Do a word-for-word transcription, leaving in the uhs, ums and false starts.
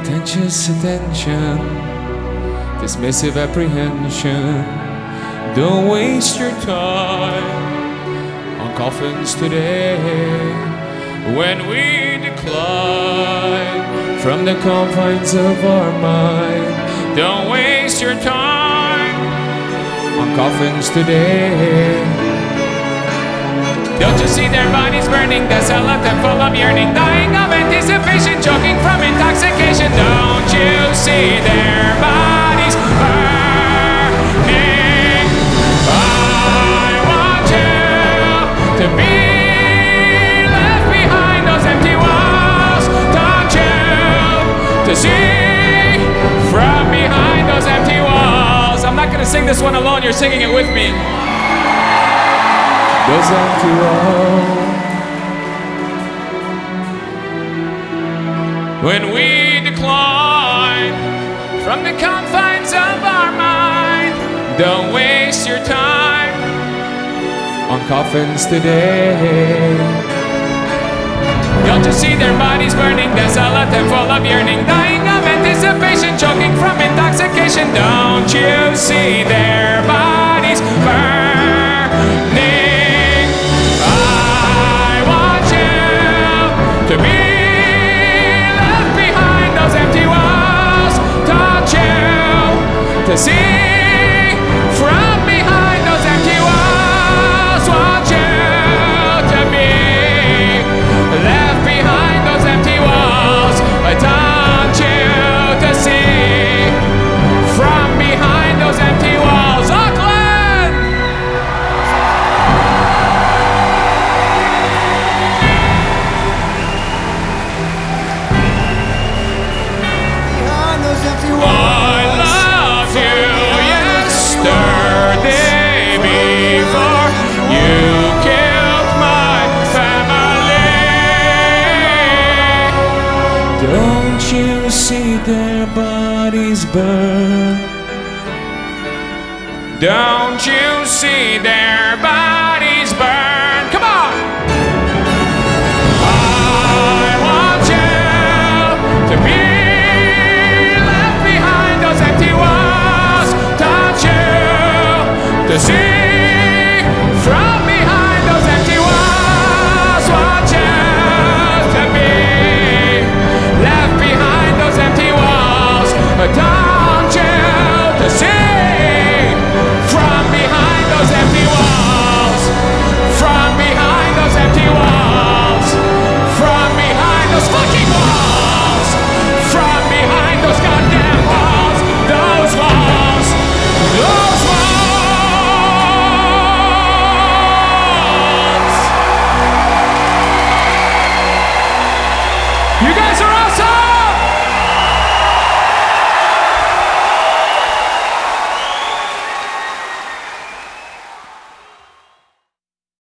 Contentious attention, dismissive apprehension. Don't waste your time on coffins today. When we decline from the confines of our mind, don't waste your time on coffins today. Don't you see their bodies burning, desolate and full of yearning, dying of anticipation, choking from intoxication? Don't you see their bodies burning? I want you to be left behind those empty walls. Don't you to see from behind those empty walls? I'm not gonna sing this one alone, you're singing it with me. Those empty walls. When we decline from the confines of our mind, don't waste your time on coffins today. Don't you see their bodies burning, desolate and full of yearning, dying of anticipation, choking from intoxication? Don't you see their bodies burning? To be left behind those empty walls. Don't you to see from behind those empty walls? Want you to be left behind those empty walls? Don't you to see from behind those empty walls? Auckland! I loved you yesterday before you killed my family. Don't you see their bodies burn? Don't you see their bodies